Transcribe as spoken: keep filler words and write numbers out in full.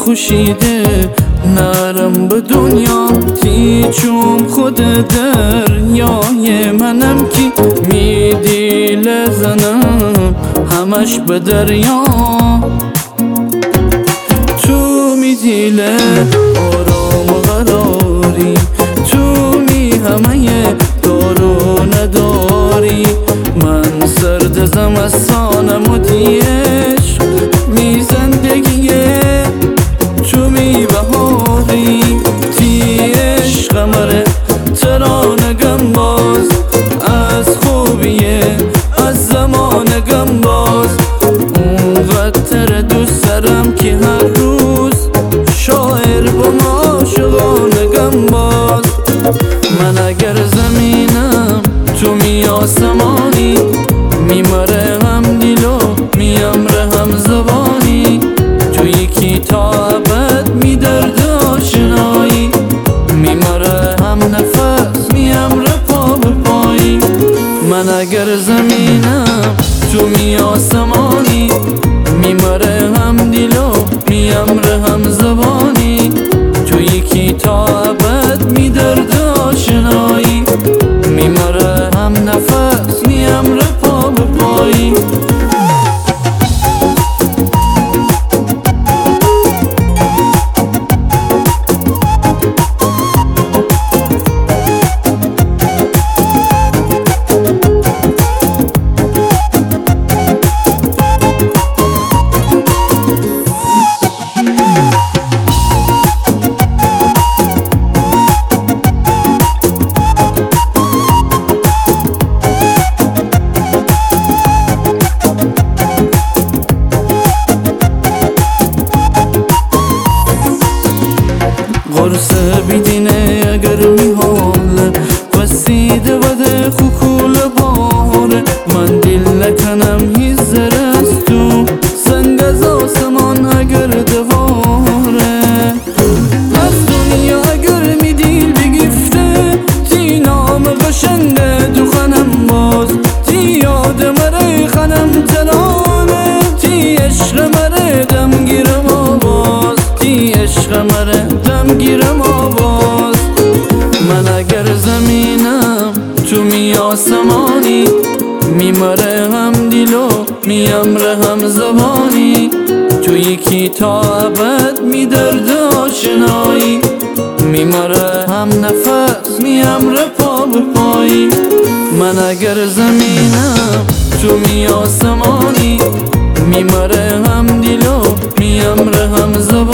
خوشیده نرم به دنیا تی چوم خود دریای منم کی میدی لزنم همش به دریا تو میدی له آرام و قراری تو می همه دارو نداری من سرد زمستانم و دیش می زندگیه تو می بهاری تی عشقمره ترانگم باز از خوبیه از زمانگم باز اونقدر دوست دارم که هر روز شاعر با معاشقانگم باز من اگر زمینم تو می آسمانی میمره هم دیلو میامره هم زبانی تو یکی تا ابد می درد آشنایی میمره هم نفس میامره پا به پایی من اگر زمینم تو می آسمانی میمره هم دیلو میامره هم زبانی تو یکی تا ابد می درد آشنایی میمره هم نفس میامره پا به پایی قرصه بیدینه اگر میحاله وسیده وده خوکول باره من دیل نکنم هیز زرست تو سنگ از آسمان اگر دواره از دنیا اگر می دیل بگیفته تی نام قشنگه دو خنم باز تی یاد مره خنم ترانه تی عشق مره دم گیرم آواز تی عشق مره گیرم آواز من اگر زمینم تو می آسمانی میمره هم دیلو میامره هم زبانی تو یکی تا ابد می درد آشنایی میمره هم نفس میامره پا به پایی من اگر زمینم تو می آسمانی میمره هم دیلو میامره هم زبانی